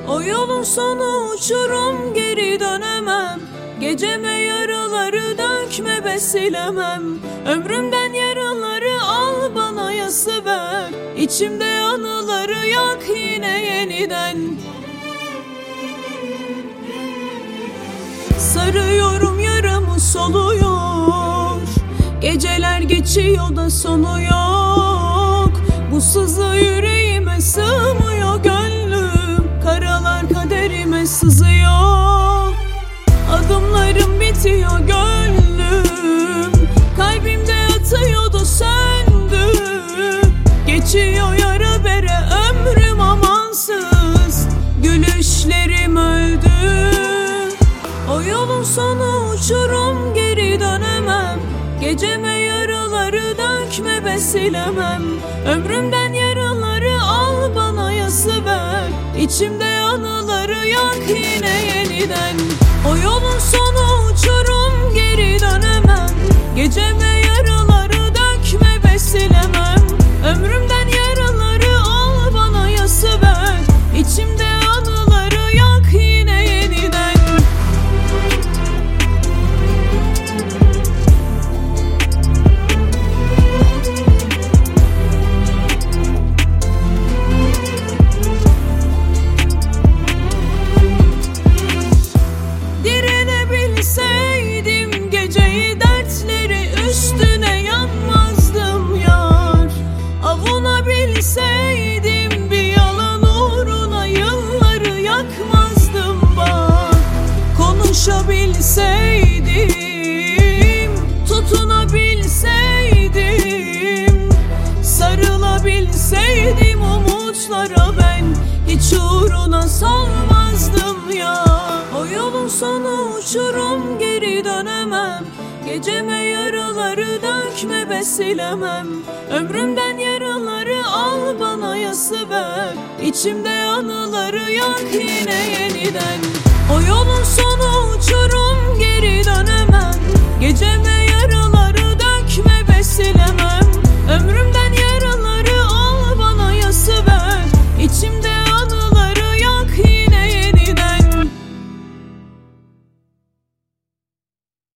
O yolun sonu uçurum, geri dönemem. Geceme yaraları dökme, besilemem. Ömrümden yaraları al, bana yası ver. İçimde anıları yak yine yeniden. Sarıyorum, yaramı soluyor. Geceler geçiyor da sonu yok. Bu sızı yüreğime sığmıyor gönlüm. Karalar kaderime sızıyor. Adımlarım bitiyor gönlüm. Kalbimde yatıyordu, söndü. Geçiyor yara bere ömrüm amansız. Gülüşlerim öldü. O yolun sonu uçurum, geri dönemem. Geceme yaraları dökme, besilemem. Ömrümden yaraları al, bana yası ver. İçimde anıları yak yine yeniden. O yolun sonu uçurum, geri dönemem. Geceme yaraları dökme, besilemem. Ömrümden yaraları al, bana yası ver. İçimde anıları yak yine yeniden. Direnebilseydim geceyi, dertleri üstüne yanmazdım yar. Avunabilseydim bir yalan uğruna yılları yakmazdım bak. Konuşabilseydim, tutunabilseydim, sarılabilseydim umutlara ben hiç uğruna solmazdım ya. O yolun sonu uçurum, geri dönemem. Geceme yaraları dökme, besilemem. Ömrümden yaraları al, bana yası ver. İçimde anıları yak yine yeniden. O yolun sonu